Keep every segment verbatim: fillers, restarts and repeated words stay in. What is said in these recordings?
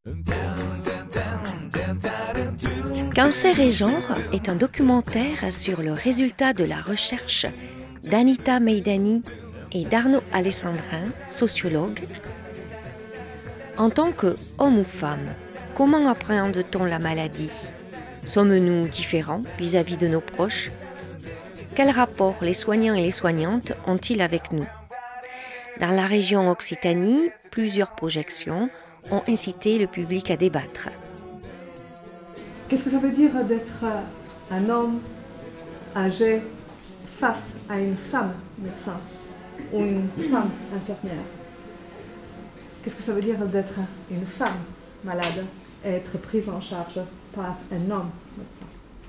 Cancer et genre est un documentaire sur le résultat de la recherche d'Anita Meidani et d'Arnaud Alessandrin, sociologues. En tant qu'homme ou femme, comment appréhende-t-on la maladie ? Sommes-nous différents vis-à-vis de nos proches ? Quel rapport les soignants et les soignantes ont-ils avec nous ? Dans la région Occitanie, plusieurs projections ont incité le public à débattre. Qu'est-ce que ça veut dire d'être un homme âgé face à une femme médecin ou une femme infirmière? Qu'est-ce que ça veut dire d'être une femme malade et être prise en charge par un homme médecin?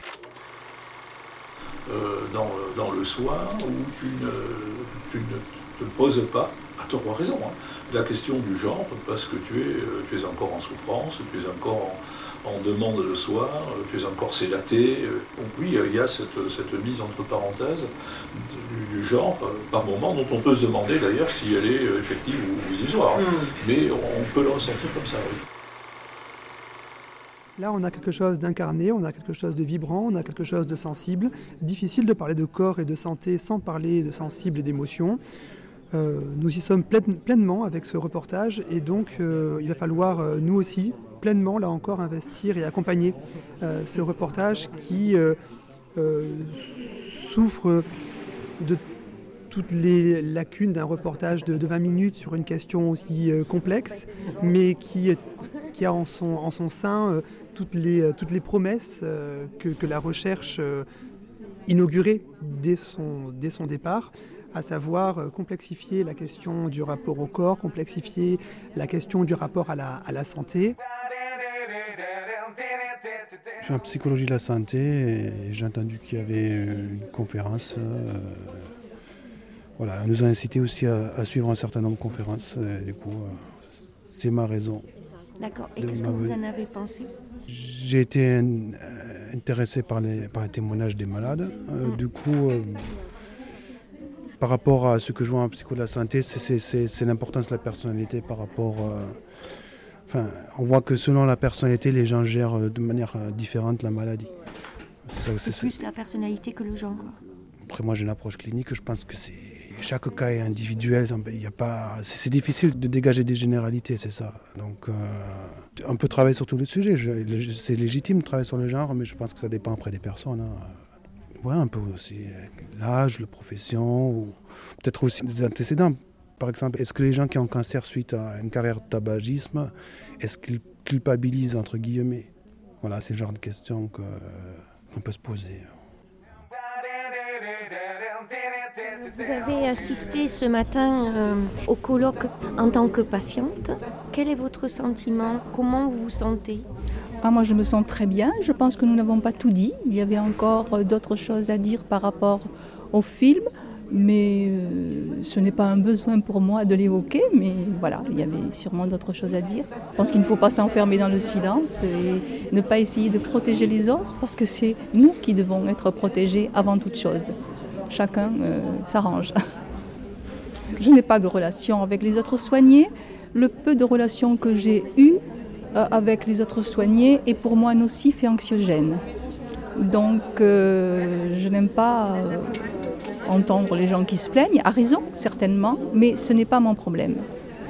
Euh, dans, dans le soin où tu ne, tu ne te poses pas, à tort ou à raison, hein, la question du genre, parce que tu es, tu es encore en souffrance, tu es encore en, en demande de soins, tu es encore sédaté. Donc oui, il y a cette, cette mise entre parenthèses du, du genre, par moment, dont on peut se demander d'ailleurs si elle est effective ou illusoire. Mmh. Mais on peut le ressentir comme ça, oui. Là, on a quelque chose d'incarné, on a quelque chose de vibrant, on a quelque chose de sensible. Difficile de parler de corps et de santé sans parler de sensible et d'émotion. Euh, nous y sommes plein, pleinement avec ce reportage et donc euh, il va falloir euh, nous aussi pleinement là encore investir et accompagner euh, ce reportage qui euh, euh, souffre de toutes les lacunes d'un reportage de, de vingt minutes sur une question aussi euh, complexe, mais qui, qui a en son, en son sein euh, toutes, les, toutes les promesses euh, que, que la recherche euh, inaugurée dès son, dès son départ, à savoir euh, complexifier la question du rapport au corps, complexifier la question du rapport à la, à la santé. Je suis en psychologie de la santé et j'ai entendu qu'il y avait une conférence. Euh, voilà, elle nous a incité aussi à, à suivre un certain nombre de conférences. Et du coup, euh, c'est ma raison. D'accord. Et qu'est-ce que vous en avez pensé ? J'ai été in, intéressé par les, par les témoignages des malades. Euh, mmh. Du coup, euh, par rapport à ce que je vois en psycho de la santé, c'est, c'est, c'est, c'est l'importance de la personnalité par rapport... Euh, Enfin, on voit que selon la personnalité, les gens gèrent de manière différente la maladie. C'est, ça, c'est, c'est plus c'est... la personnalité que le genre. Après, moi, j'ai une approche clinique. Je pense que c'est chaque cas est individuel. Il y a pas, c'est, c'est difficile de dégager des généralités, c'est ça. Donc, euh, on peut travailler sur tous les sujets. Je, c'est légitime de travailler sur le genre, mais je pense que ça dépend après des personnes. Hein. Ouais, un peu aussi l'âge, la profession, ou peut-être aussi des antécédents. Par exemple, est-ce que les gens qui ont un cancer suite à une carrière de tabagisme, est-ce qu'ils culpabilisent, entre guillemets ? Voilà, c'est le genre de questions que, qu'on peut se poser. Vous avez assisté ce matin euh, au colloque en tant que patiente. Quel est votre sentiment ? Comment vous vous sentez ? Ah, moi, je me sens très bien. Je pense que nous n'avons pas tout dit. Il y avait encore d'autres choses à dire par rapport au film. Mais euh, ce n'est pas un besoin pour moi de l'évoquer, mais voilà, il y avait sûrement d'autres choses à dire. Je pense qu'il ne faut pas s'enfermer dans le silence et ne pas essayer de protéger les autres, parce que c'est nous qui devons être protégés avant toute chose. Chacun euh, s'arrange. Je n'ai pas de relation avec les autres soignés. Le peu de relations que j'ai eues euh, avec les autres soignés est pour moi nocif et anxiogène. Donc euh, je n'aime pas... Euh, entendre les gens qui se plaignent, à raison certainement, mais ce n'est pas mon problème.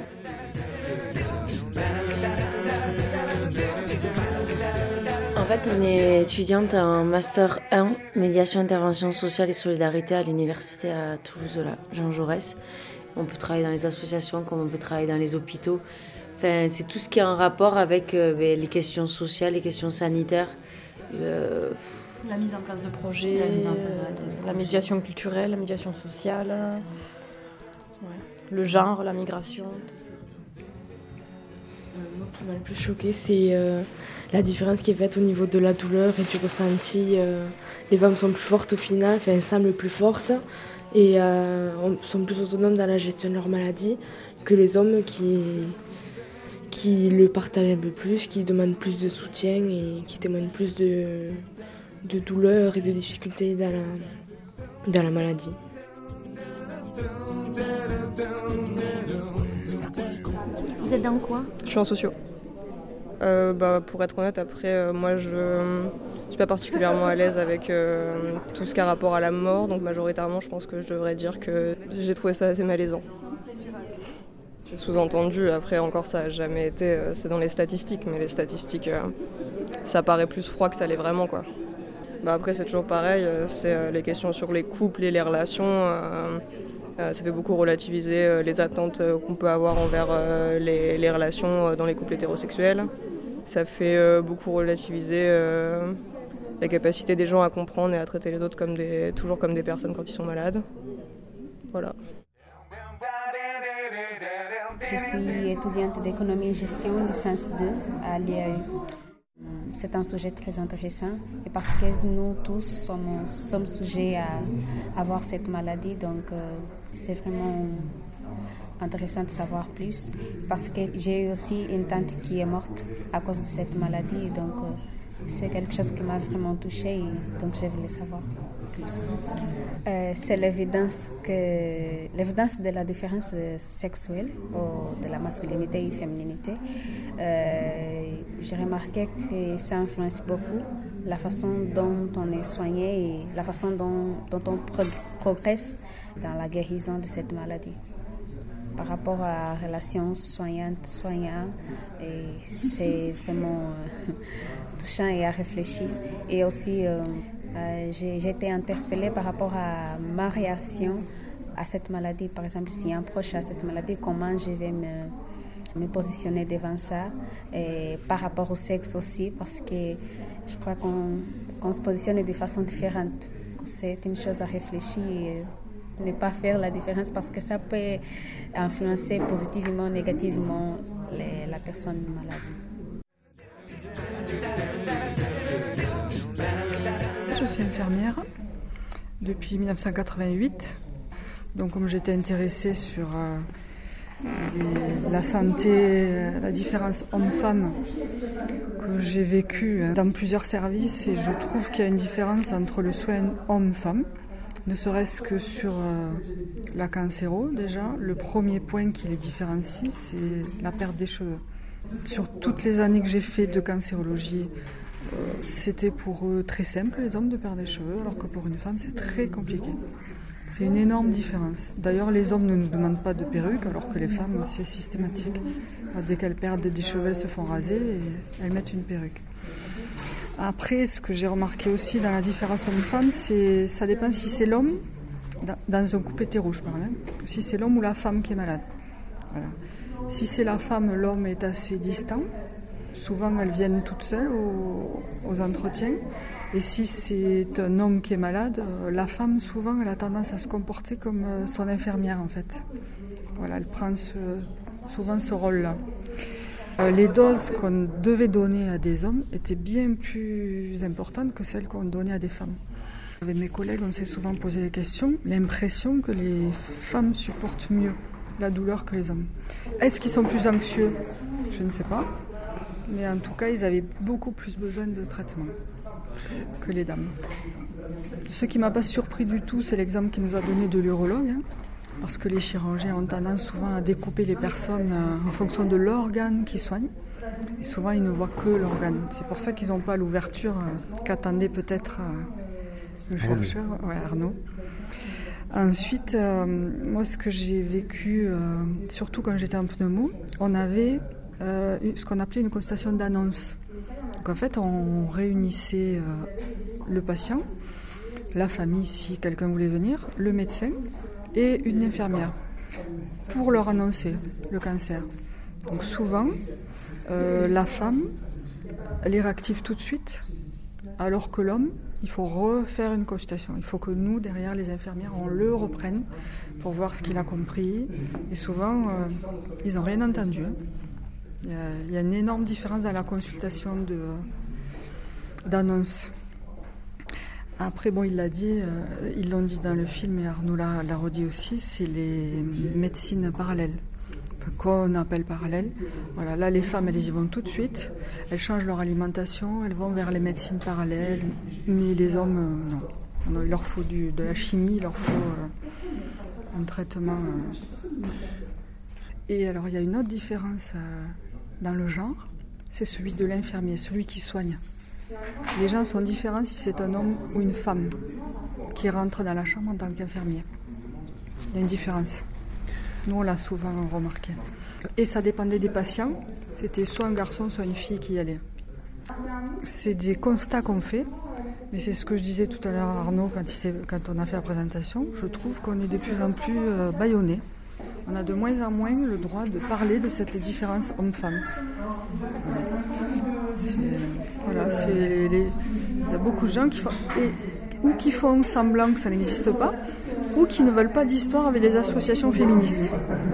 En fait, on est étudiante en Master un, Médiation, Intervention Sociale et Solidarité à l'Université à Toulouse, là, Jean Jaurès. On peut travailler dans les associations comme on peut travailler dans les hôpitaux. Enfin, c'est tout ce qui est en rapport avec euh, les questions sociales, les questions sanitaires. Euh, La mise en place de projets, la, mise en place, ouais, de la médiation culturelle, la médiation sociale, ouais. Le genre, la migration, tout ça. Euh, moi, ce qui m'a le plus choqué, c'est euh, la différence qui est faite au niveau de la douleur et du ressenti. Euh, les femmes sont plus fortes au final, enfin, semblent plus fortes et euh, sont plus autonomes dans la gestion de leur maladie que les hommes qui, qui le partagent un peu plus, qui demandent plus de soutien et qui témoignent plus de... de douleur et de difficultés dans la, dans la maladie. Vous êtes dans quoi ? Je suis en socio. euh, bah, Pour être honnête, après, euh, moi je ne suis pas particulièrement à l'aise avec euh, tout ce qui a rapport à la mort, donc majoritairement je pense que je devrais dire que j'ai trouvé ça assez malaisant. C'est sous-entendu, après encore ça n'a jamais été, euh, c'est dans les statistiques, mais les statistiques, euh, ça paraît plus froid que ça l'est vraiment, quoi. Bah, après c'est toujours pareil, euh, c'est euh, les questions sur les couples et les relations. Euh, Euh, ça fait beaucoup relativiser euh, les attentes euh, qu'on peut avoir envers euh, les, les relations euh, dans les couples hétérosexuels. Ça fait euh, beaucoup relativiser euh, la capacité des gens à comprendre et à traiter les autres comme des, toujours comme des personnes quand ils sont malades. Voilà. Je suis étudiante d'économie et gestion, licence deux à l'I A E. C'est un sujet très intéressant et parce que nous tous sommes, sommes sujets à avoir cette maladie, donc euh, c'est vraiment intéressant de savoir plus parce que j'ai aussi une tante qui est morte à cause de cette maladie, donc euh, c'est quelque chose qui m'a vraiment touchée et donc je voulais savoir plus. Euh, c'est l'évidence, que, l'évidence de la différence sexuelle, ou de la masculinité et fémininité. Euh, j'ai remarqué que ça influence beaucoup la façon dont on est soigné et la façon dont, dont on pro- progresse dans la guérison de cette maladie. Par rapport à la relation soignante-soignant, c'est vraiment euh, touchant et à réfléchir. Et aussi, euh, euh, j'ai, j'ai été interpellée par rapport à ma réaction à cette maladie. Par exemple, si un proche a cette maladie, comment je vais me, me positionner devant ça. Et par rapport au sexe aussi, parce que je crois qu'on, qu'on se positionne de façon différente. C'est une chose à réfléchir. Et, ne pas faire la différence parce que ça peut influencer positivement ou négativement les, la personne malade. Je suis infirmière depuis dix-neuf cent quatre-vingt-huit. Donc comme j'étais intéressée sur euh, les, la santé, la différence homme-femme que j'ai vécue dans plusieurs services, et je trouve qu'il y a une différence entre le soin homme-femme. Ne serait-ce que sur euh, la cancéro, déjà, le premier point qui les différencie, c'est la perte des cheveux. Sur toutes les années que j'ai fait de cancérologie, euh, c'était pour eux très simple, les hommes, de perdre des cheveux, alors que pour une femme, c'est très compliqué. C'est une énorme différence. D'ailleurs, les hommes ne nous demandent pas de perruque, alors que les femmes, c'est systématique. Dès qu'elles perdent des cheveux, elles se font raser et elles mettent une perruque. Après, ce que j'ai remarqué aussi dans la différence homme-femme, c'est ça dépend si c'est l'homme, dans un couple hétéro, je parle, hein, si c'est l'homme ou la femme qui est malade. Voilà. Si c'est la femme, l'homme est assez distant. Souvent, elles viennent toutes seules aux, aux entretiens. Et si c'est un homme qui est malade, la femme, souvent, elle a tendance à se comporter comme son infirmière, en fait. Voilà, elle prend ce, souvent ce rôle-là. Les doses qu'on devait donner à des hommes étaient bien plus importantes que celles qu'on donnait à des femmes. Avec mes collègues, on s'est souvent posé la question, l'impression que les femmes supportent mieux la douleur que les hommes. Est-ce qu'ils sont plus anxieux ? Je ne sais pas. Mais en tout cas, ils avaient beaucoup plus besoin de traitement que les dames. Ce qui ne m'a pas surpris du tout, c'est l'exemple qu'il nous a donné de l'urologue. Hein. Parce que les chirurgiens ont tendance souvent à découper les personnes en fonction de l'organe qu'ils soignent. Et souvent, ils ne voient que l'organe. C'est pour ça qu'ils n'ont pas l'ouverture qu'attendait peut-être le chercheur, ouais, Arnaud. Ensuite, euh, moi, ce que j'ai vécu, euh, surtout quand j'étais en pneumo, on avait euh, ce qu'on appelait une consultation d'annonce. Donc en fait, on réunissait euh, le patient, la famille si quelqu'un voulait venir, le médecin, et une infirmière pour leur annoncer le cancer. Donc souvent, euh, la femme, elle est réactive tout de suite, alors que l'homme, il faut refaire une consultation. Il faut que nous, derrière les infirmières, on le reprenne pour voir ce qu'il a compris. Et souvent, euh, ils n'ont rien entendu. Hein. Il y a, il y a une énorme différence dans la consultation de, d'annonce. Après, bon, il l'a dit, euh, ils l'ont dit dans le film et Arnaud l'a, l'a redit aussi, c'est les médecines parallèles, enfin, qu'on appelle parallèles. Voilà, là, les femmes, elles y vont tout de suite, elles changent leur alimentation, elles vont vers les médecines parallèles, mais les hommes, euh, non. non. Il leur faut du, de la chimie, il leur faut euh, un traitement. Euh. Et alors, il y a une autre différence euh, dans le genre, c'est celui de l'infirmier, celui qui soigne. Les gens sont différents si c'est un homme ou une femme qui rentre dans la chambre en tant qu'infirmier. Il y a une différence. Nous, on l'a souvent remarqué. Et ça dépendait des patients. C'était soit un garçon, soit une fille qui y allait. C'est des constats qu'on fait. Mais c'est ce que je disais tout à l'heure à Arnaud quand, il quand on a fait la présentation. Je trouve qu'on est de plus en plus euh, bâillonné. On a de moins en moins le droit de parler de cette différence homme-femme. C'est, voilà, c'est les, il y a beaucoup de gens qui font, et, ou qui font semblant que ça n'existe pas, ou qui ne veulent pas d'histoire avec les associations féministes.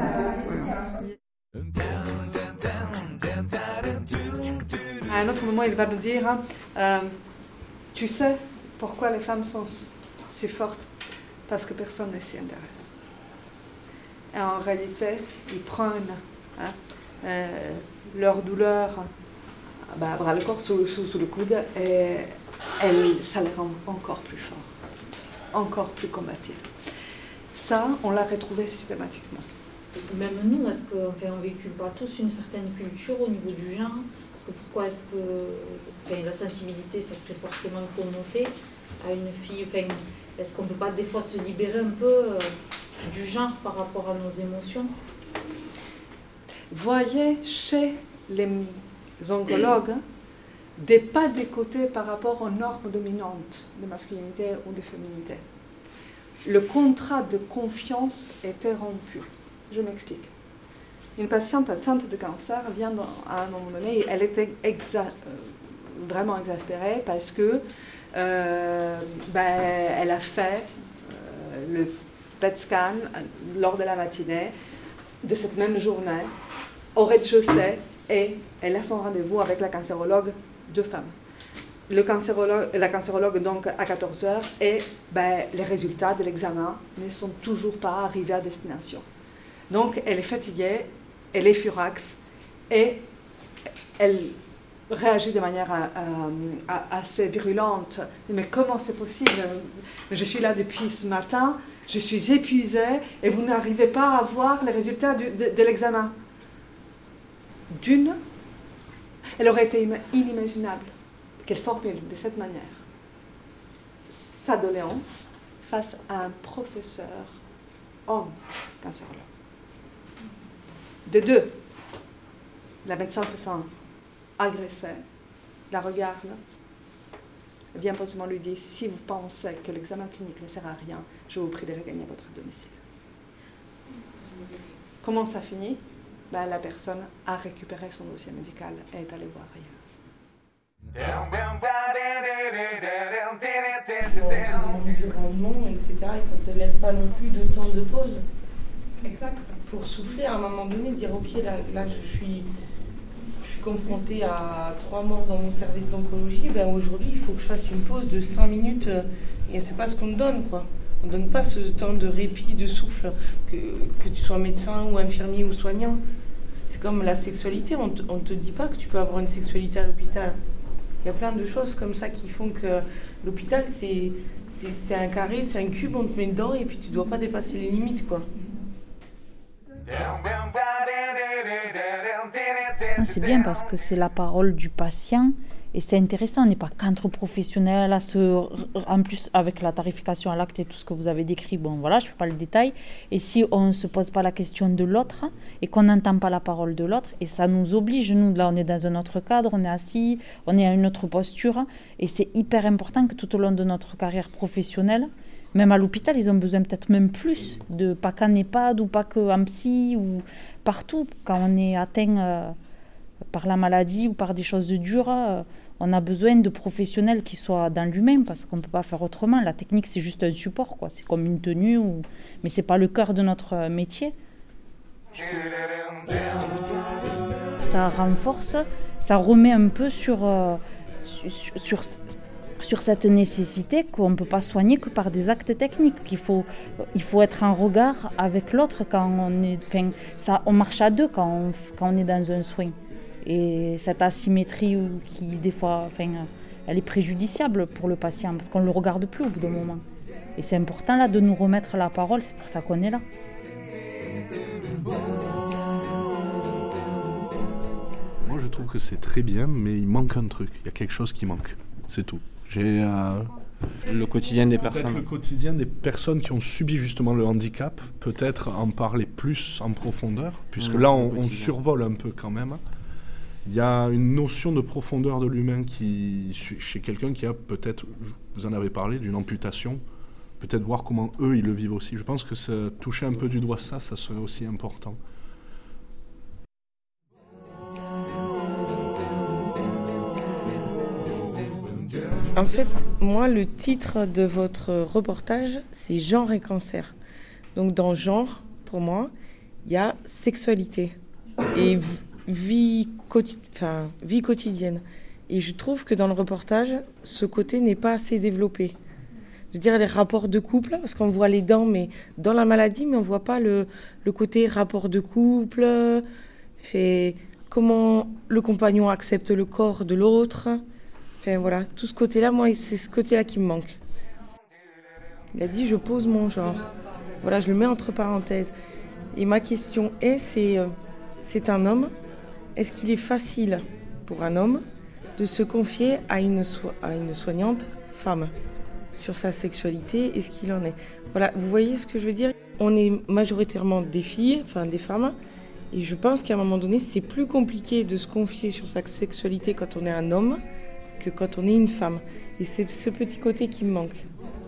À un autre moment, il va nous dire, euh, tu sais pourquoi les femmes sont si fortes? Parce que personne ne s'y intéresse. Et en réalité, ils prennent hein, euh, leur douleur bah, bras le corps sous, sous, sous le coude et elle, ça les rend encore plus forts, encore plus combatifs. Ça, on l'a retrouvé systématiquement. Même nous, est-ce qu'on enfin, ne véhicule pas tous une certaine culture au niveau du genre? Parce que pourquoi est-ce que enfin, la sensibilité, ça serait forcément connoté à une fille enfin, est-ce qu'on ne peut pas des fois se libérer un peu euh, du genre par rapport à nos émotions? Voyez chez les oncologues des pas de côté par rapport aux normes dominantes de masculinité ou de féminité. Le contrat de confiance était rompu. Je m'explique. Une patiente atteinte de cancer vient dans, à un moment donné, elle était exa, vraiment exaspérée parce que euh, ben, elle a fait euh, le P E T scan lors de la matinée de cette même journée au rez-de-chaussée et elle a son rendez-vous avec la cancérologue, deux femmes. Le cancérologue, la cancérologue donc à quatorze heures et ben, les résultats de l'examen ne sont toujours pas arrivés à destination. Donc elle est fatiguée, elle est furax et elle réagit de manière à, à, à, assez virulente. Mais comment c'est possible? Je suis là depuis ce matin, je suis épuisée et vous n'arrivez pas à voir les résultats du, de, de l'examen. D'une, elle aurait été inimaginable qu'elle formule de cette manière sa doléance face à un professeur homme cancérologue. De deux, la médecin se sent agressée, la regarde, et bien possiblement lui dit, si vous pensez que l'examen clinique ne sert à rien, je vous prie de regagner votre domicile. Comment ça finit? Ben, la personne a récupéré son dossier médical et est allée voir ailleurs. On te demande du rendement, et cetera, et qu'on ne te laisse pas non plus de temps de pause. Exact. Pour souffler à un moment donné, dire ok, là, là je suis, je suis confrontée à trois morts dans mon service d'oncologie, ben aujourd'hui il faut que je fasse une pause de cinq minutes et c'est pas ce qu'on te donne quoi. On ne donne pas ce temps de répit, de souffle, que, que tu sois médecin ou infirmier ou soignant. C'est comme la sexualité, on ne te dit pas que tu peux avoir une sexualité à l'hôpital. Il y a plein de choses comme ça qui font que l'hôpital c'est, c'est, c'est un carré, c'est un cube, on te met dedans et puis tu ne dois pas dépasser les limites quoi. C'est bien parce que c'est la parole du patient et c'est intéressant, on n'est pas qu'entre professionnels à se, en plus avec la tarification à l'acte et tout ce que vous avez décrit, bon voilà, je ne fais pas le détail, et si on ne se pose pas la question de l'autre et qu'on n'entend pas la parole de l'autre, et ça nous oblige, nous là on est dans un autre cadre, on est assis, on est à une autre posture, et c'est hyper important que tout au long de notre carrière professionnelle, même à l'hôpital, ils ont besoin peut-être même plus, de pas qu'en EHPAD ou pas qu'en psy, ou partout. Quand on est atteint euh, par la maladie ou par des choses dures, euh, on a besoin de professionnels qui soient dans l'humain, parce qu'on ne peut pas faire autrement. La technique, c'est juste un support, quoi. C'est comme une tenue, ou... mais ce n'est pas le cœur de notre métier. Ça renforce, ça remet un peu sur... Euh, sur, sur sur cette nécessité qu'on ne peut pas soigner que par des actes techniques, qu'il faut, il faut être en regard avec l'autre quand on est, enfin, ça, on marche à deux quand on, quand on est dans un soin. Et cette asymétrie qui, des fois, enfin, elle est préjudiciable pour le patient parce qu'on ne le regarde plus au bout d'un moment. Et c'est important là de nous remettre la parole, c'est pour ça qu'on est là. Moi, je trouve que c'est très très bien, mais il manque un truc. Il y a quelque chose qui manque. C'est tout. J'ai... Euh, le quotidien des personnes. Le quotidien des personnes qui ont subi justement le handicap, peut-être en parler plus en profondeur, puisque mmh, là on, on survole un peu quand même. Il y a une notion de profondeur de l'humain qui, chez quelqu'un qui a peut-être, vous en avez parlé, d'une amputation, peut-être voir comment eux ils le vivent aussi. Je pense que ça, toucher un peu du doigt ça, ça serait aussi important. En fait, moi, le titre de votre reportage, c'est « Genre et cancer ». Donc, dans « genre », pour moi, il y a sexualité et vie, quoti- enfin, vie quotidienne. Et je trouve que dans le reportage, ce côté n'est pas assez développé. Je veux dire, les rapports de couple, parce qu'on voit les dents mais dans la maladie, mais on ne voit pas le, le côté rapport de couple, fait, comment le compagnon accepte le corps de l'autre. Enfin voilà, tout ce côté-là, moi, c'est ce côté-là qui me manque. Il a dit, je pose mon genre. Voilà, je le mets entre parenthèses. Et ma question est, c'est, euh, c'est un homme. Est-ce qu'il est facile pour un homme de se confier à une, so- à une soignante femme sur sa sexualité et ce qu'il en est? Voilà, vous voyez ce que je veux dire? On est majoritairement des filles, enfin des femmes. Et je pense qu'à un moment donné, c'est plus compliqué de se confier sur sa sexualité quand on est un homme que quand on est une femme. Et c'est ce petit côté qui me manque.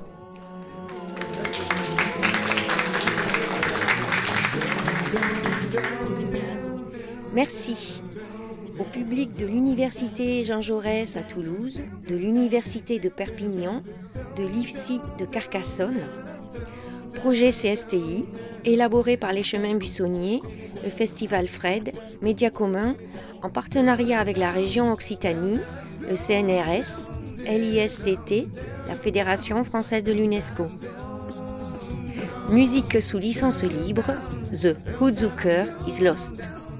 Merci au public de l'Université Jean Jaurès à Toulouse, de l'Université de Perpignan, de l'I F S I de Carcassonne. Projet C S T I, élaboré par les Chemins Buissonniers, le Festival Fred, Média Commun, en partenariat avec la région Occitanie, le C N R S, L I S T T, la Fédération française de l'UNESCO. Musique sous licence libre, The Hoodzucker is Lost.